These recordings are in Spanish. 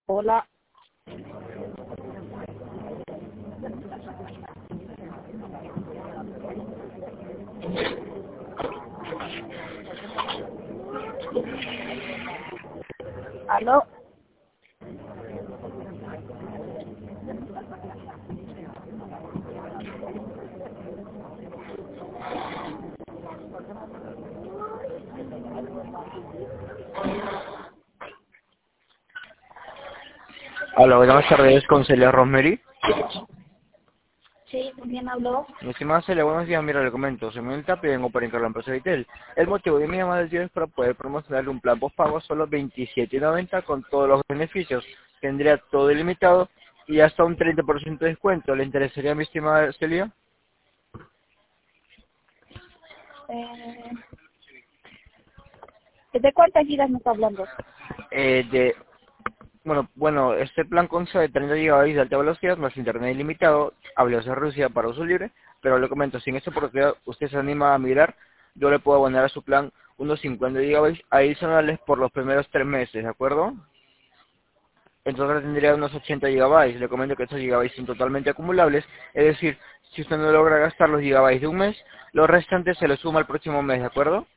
Hola. ¿Aló? Hola, buenas tardes, con Celia Rosemary. Sí, ¿con quién habló? Mi estimada Celia, buenos días, mira, le comento, soy Manuel Tapia y vengo para encargar la empresa Vitel. El motivo de mi llamada del día es para poder promocionarle un plan postpago solo 27.90 con todos los beneficios. Tendría todo ilimitado y hasta un 30% de descuento. ¿Le interesaría, mi estimada Celia? Eh, ¿De cuántas gigas me está hablando? Eh, de, este plan consta de 30 GB de alta velocidad más internet ilimitado, habló de Rusia para uso libre, pero le comento, si en esta oportunidad usted se anima a migrar, yo le puedo abonar a su plan unos 50 GB adicionales por los primeros 3 meses, ¿de acuerdo? Entonces tendría unos 80 GB. Le comento que estos gigabytes son totalmente acumulables, es decir, si usted no logra gastar los gigabytes de un mes, los restantes se los suma el próximo mes, ¿de acuerdo?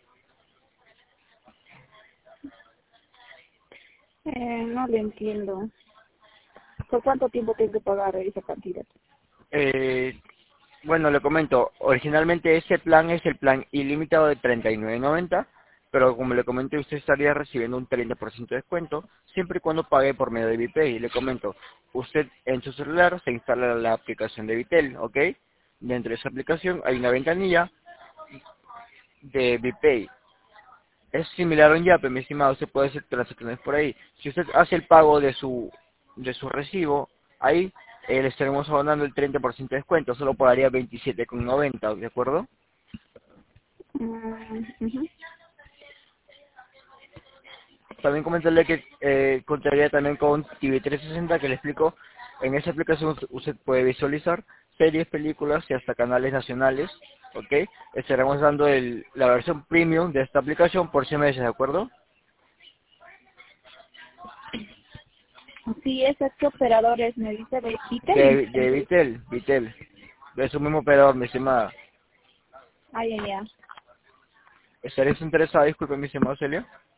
No le entiendo. ¿Por cuánto tiempo tengo que pagar esa cantidad? Eh, Bueno, le comento, originalmente ese plan es el plan ilimitado de 39.90, pero como le comenté, usted estaría recibiendo un 30% de descuento, siempre y cuando pague por medio de VPay. Le comento, usted en su celular se instala la aplicación de Vitel, ¿ok? Dentro de esa aplicación hay una ventanilla de VPay. Es similar a un Yape, mi estimado, usted puede hacer transacciones por ahí. Si usted hace el pago de su recibo, ahí le estaremos abonando el 30% de descuento, solo pagaría 27,90, ¿de acuerdo? Ujú. También comentarle que contaría también con TV 360, que le explico. En esa aplicación usted puede visualizar series, películas y hasta canales nacionales, ¿ok? Estaremos dando la versión premium de esta aplicación por 6 meses, ¿de acuerdo? Sí, ¿ese qué operadores me dice de Vitel? De Vitel, de su mismo operador, mi estimada. Ay, ay, ay. ¿Estarías interesada, disculpe, mi estimado Celio?